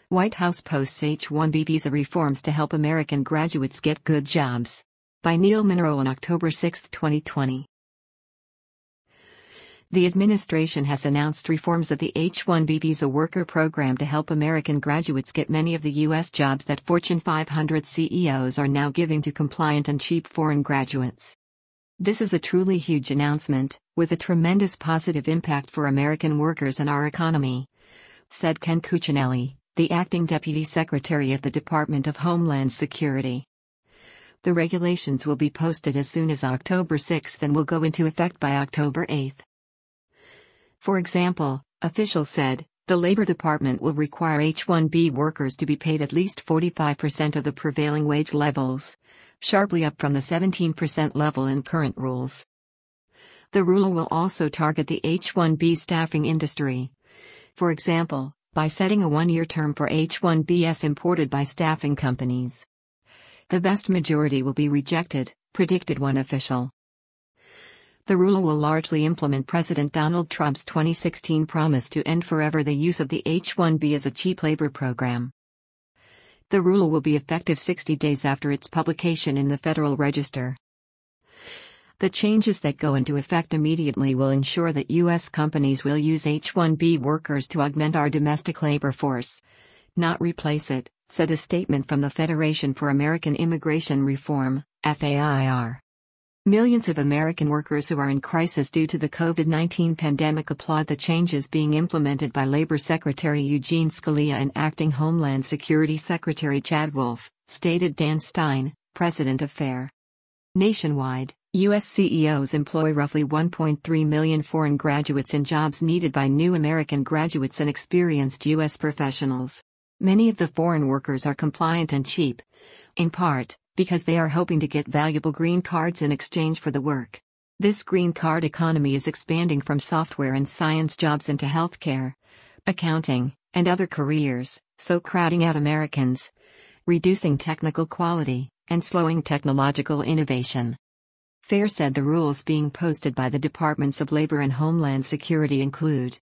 White House posts H-1B visa reforms to help American graduates get good jobs. By Neil Munro on October 6, 2020. The administration has announced reforms of the H-1B visa worker program to help American graduates get many of the U.S. jobs that Fortune 500 CEOs are now giving to compliant and cheap foreign graduates. This is a truly huge announcement, with a tremendous positive impact for American workers and our economy, said Ken Cuccinelli, the acting Deputy Secretary of the Department of Homeland Security. The regulations will be posted as soon as October 6 and will go into effect by October 8. For example, officials said, the Labor Department will require H-1B workers to be paid at least 45% of the prevailing wage levels, sharply up from the 17% level in current rules. The rule will also target the H-1B staffing industry. For example, by setting a one-year term for H-1Bs imported by staffing companies. The vast majority will be rejected, predicted one official. The rule will largely implement President Donald Trump's 2016 promise to end forever the use of the H-1B as a cheap labor program. The rule will be effective 60 days after its publication in the Federal Register. The changes that go into effect immediately will ensure that U.S. companies will use H-1B workers to augment our domestic labor force, not replace it, said a statement from the Federation for American Immigration Reform, FAIR. Millions of American workers who are in crisis due to the COVID-19 pandemic applaud the changes being implemented by Labor Secretary Eugene Scalia and Acting Homeland Security Secretary Chad Wolf, stated Dan Stein, president of FAIR. Nationwide, U.S. CEOs employ roughly 1.3 million foreign graduates in jobs needed by new American graduates and experienced U.S. professionals. Many of the foreign workers are compliant and cheap, in part, because they are hoping to get valuable green cards in exchange for the work. This green card economy is expanding from software and science jobs into healthcare, accounting, and other careers, so crowding out Americans, reducing technical quality, and slowing technological innovation. FAIR said the rules being posted by the Departments of Labor and Homeland Security include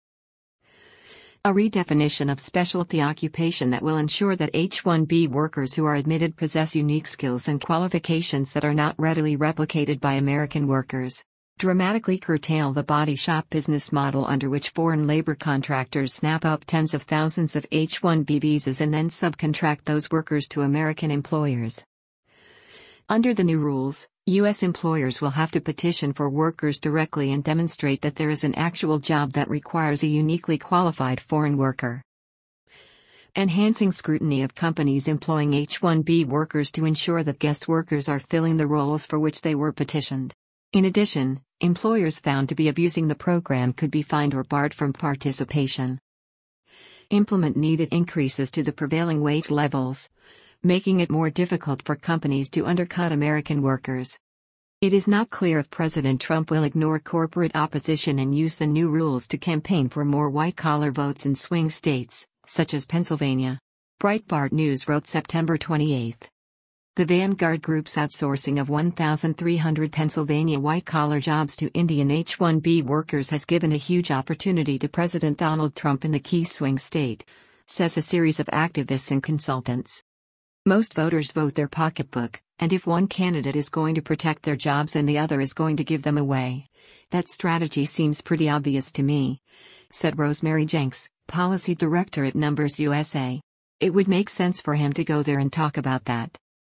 a redefinition of specialty occupation that will ensure that H-1B workers who are admitted possess unique skills and qualifications that are not readily replicated by American workers, dramatically curtail the body shop business model under which foreign labor contractors snap up tens of thousands of H-1B visas and then subcontract those workers to American employers. Under the new rules, U.S. employers will have to petition for workers directly and demonstrate that there is an actual job that requires a uniquely qualified foreign worker. Enhancing scrutiny of companies employing H-1B workers to ensure that guest workers are filling the roles for which they were petitioned. In addition, employers found to be abusing the program could be fined or barred from participation. Implement needed increases to the prevailing wage levels, making it more difficult for companies to undercut American workers. It is not clear if President Trump will ignore corporate opposition and use the new rules to campaign for more white-collar votes in swing states, such as Pennsylvania. Breitbart News wrote September 28. The Vanguard Group's outsourcing of 1,300 Pennsylvania white-collar jobs to Indian H-1B workers has given a huge opportunity to President Donald Trump in the key swing state, says a series of activists and consultants. Most voters vote their pocketbook, and if one candidate is going to protect their jobs and the other is going to give them away, that strategy seems pretty obvious to me, said Rosemary Jenks, policy director at Numbers USA. It would make sense for him to go there and talk about that.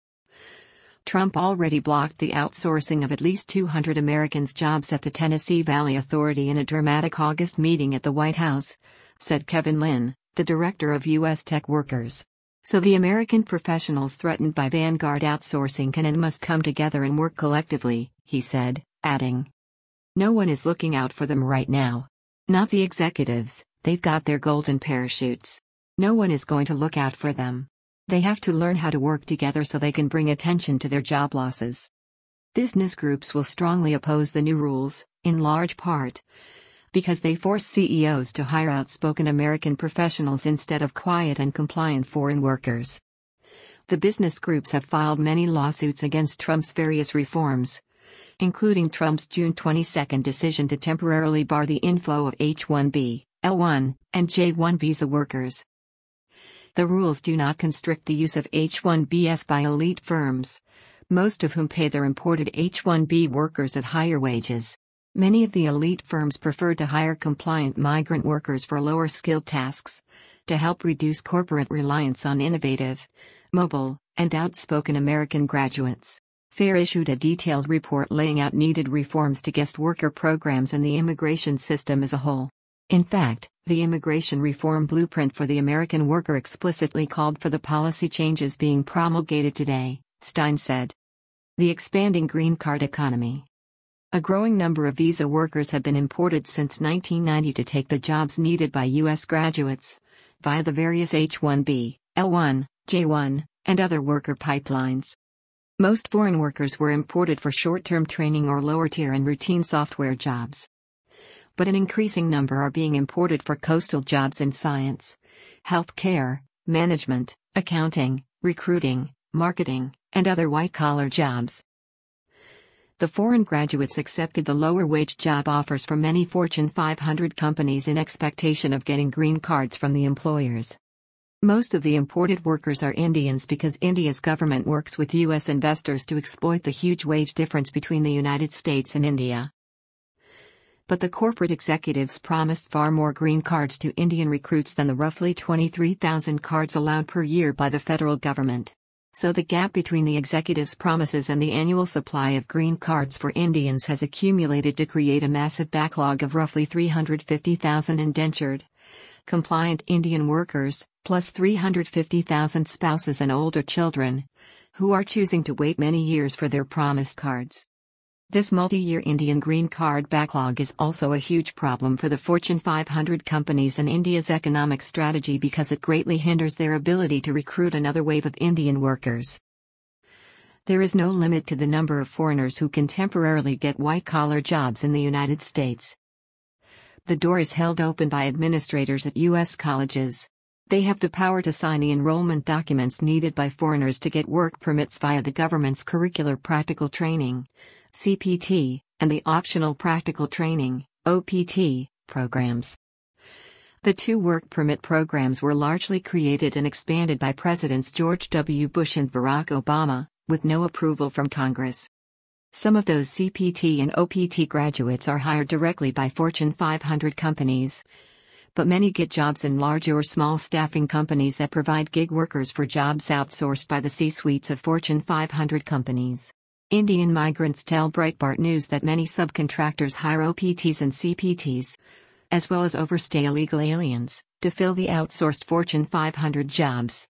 Trump already blocked the outsourcing of at least 200 Americans' jobs at the Tennessee Valley Authority in a dramatic August meeting at the White House, said Kevin Lynn, the director of U.S. Tech Workers. So the American professionals threatened by Vanguard outsourcing can and must come together and work collectively, he said, adding. No one is looking out for them right now. Not the executives, they've got their golden parachutes. No one is going to look out for them. They have to learn how to work together so they can bring attention to their job losses. Business groups will strongly oppose the new rules, in large part, because they force CEOs to hire outspoken American professionals instead of quiet and compliant foreign workers. The business groups have filed many lawsuits against Trump's various reforms, including Trump's June 22 decision to temporarily bar the inflow of H-1B, L-1, and J-1 visa workers. The rules do not constrict the use of H-1Bs by elite firms, most of whom pay their imported H-1B workers at higher wages. Many of the elite firms prefer to hire compliant migrant workers for lower skilled tasks, to help reduce corporate reliance on innovative, mobile, and outspoken American graduates. FAIR issued a detailed report laying out needed reforms to guest worker programs and the immigration system as a whole. In fact, the immigration reform blueprint for the American worker explicitly called for the policy changes being promulgated today, Stein said. The expanding green card economy. A growing number of visa workers have been imported since 1990 to take the jobs needed by U.S. graduates, via the various H-1B, L-1, J-1, and other worker pipelines. Most foreign workers were imported for short-term training or lower-tier and routine software jobs. But an increasing number are being imported for coastal jobs in science, healthcare, management, accounting, recruiting, marketing, and other white-collar jobs. The foreign graduates accepted the lower-wage job offers from many Fortune 500 companies in expectation of getting green cards from the employers. Most of the imported workers are Indians because India's government works with U.S. investors to exploit the huge wage difference between the United States and India. But the corporate executives promised far more green cards to Indian recruits than the roughly 23,000 cards allowed per year by the federal government. So the gap between the executives' promises and the annual supply of green cards for Indians has accumulated to create a massive backlog of roughly 350,000 indentured, compliant Indian workers, plus 350,000 spouses and older children, who are choosing to wait many years for their promised cards. This multi-year Indian green card backlog is also a huge problem for the Fortune 500 companies and India's economic strategy because it greatly hinders their ability to recruit another wave of Indian workers. There is no limit to the number of foreigners who can temporarily get white-collar jobs in the United States. The door is held open by administrators at U.S. colleges. They have the power to sign the enrollment documents needed by foreigners to get work permits via the government's Curricular Practical Training, CPT, and the Optional Practical Training, OPT, programs. The two work permit programs were largely created and expanded by Presidents George W. Bush and Barack Obama, with no approval from Congress. Some of those CPT and OPT graduates are hired directly by Fortune 500 companies, but many get jobs in large or small staffing companies that provide gig workers for jobs outsourced by the C-suites of Fortune 500 companies. Indian migrants tell Breitbart News that many subcontractors hire OPTs and CPTs, as well as overstay illegal aliens, to fill the outsourced Fortune 500 jobs.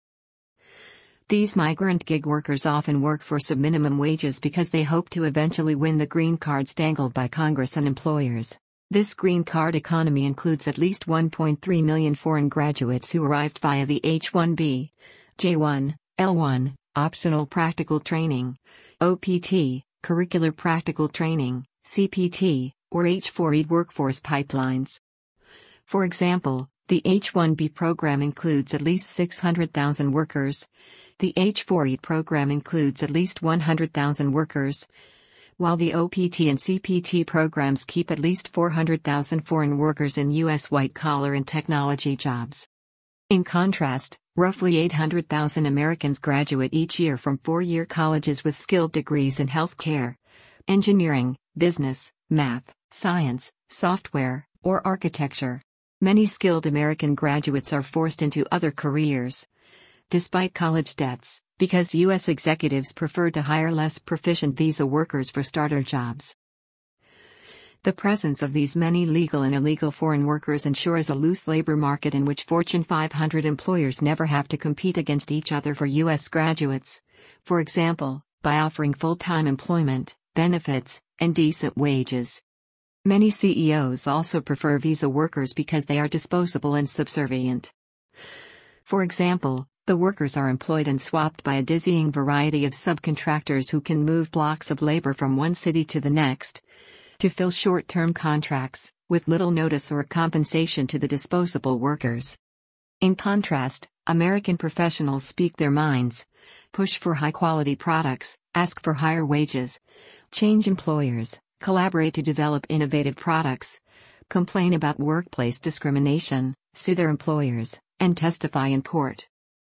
These migrant gig workers often work for sub-minimum wages because they hope to eventually win the green cards dangled by Congress and employers. This green card economy includes at least 1.3 million foreign graduates who arrived via the H-1B, J-1, L-1, Optional Practical Training, OPT, Curricular Practical Training, CPT, or H-4EAD workforce pipelines. For example, the H-1B program includes at least 600,000 workers. The H-4EAD program includes at least 100,000 workers, while the OPT and CPT programs keep at least 400,000 foreign workers in U.S. white-collar and technology jobs. In contrast, roughly 800,000 Americans graduate each year from four-year colleges with skilled degrees in healthcare, engineering, business, math, science, software, or architecture. Many skilled American graduates are forced into other careers, despite college debts, because U.S. executives prefer to hire less proficient visa workers for starter jobs. The presence of these many legal and illegal foreign workers ensures a loose labor market in which Fortune 500 employers never have to compete against each other for U.S. graduates, for example, by offering full-time employment, benefits, and decent wages. Many CEOs also prefer visa workers because they are disposable and subservient. For example, the workers are employed and swapped by a dizzying variety of subcontractors who can move blocks of labor from one city to the next, to fill short-term contracts, with little notice or compensation to the disposable workers. In contrast, American professionals speak their minds, push for high-quality products, ask for higher wages, change employers, collaborate to develop innovative products, complain about workplace discrimination, sue their employers, and testify in court.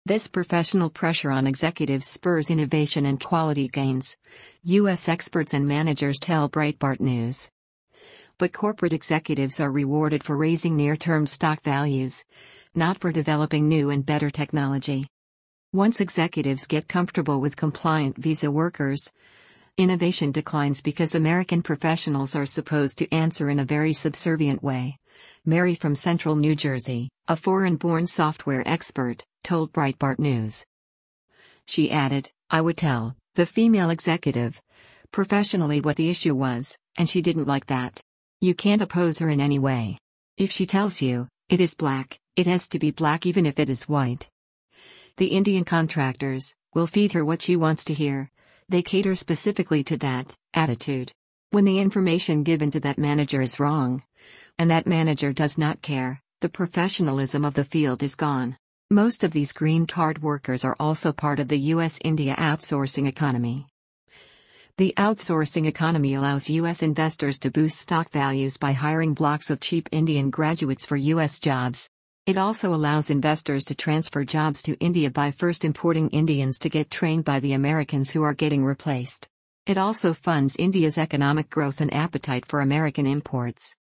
This professional pressure on executives spurs innovation and quality gains, U.S. experts and managers tell Breitbart News. But corporate executives are rewarded for raising near-term stock values, not for developing new and better technology. Once executives get comfortable with compliant visa workers, innovation declines because American professionals are supposed to answer in a very subservient way. Mary from Central New Jersey, a foreign-born software expert, told Breitbart News. She added, "I would tell the female executive professionally what the issue was, and she didn't like that. You can't oppose her in any way. If she tells you it is black, it has to be black even if it is white. The Indian contractors will feed her what she wants to hear. They cater specifically to that attitude. When the information given to that manager is wrong, and that manager does not care, the professionalism of the field is gone." Most of these green card workers are also part of the U.S.-India outsourcing economy. The outsourcing economy allows U.S. investors to boost stock values by hiring blocks of cheap Indian graduates for U.S. jobs. It also allows investors to transfer jobs to India by first importing Indians to get trained by the Americans who are getting replaced. It also funds India's economic growth and appetite for American imports.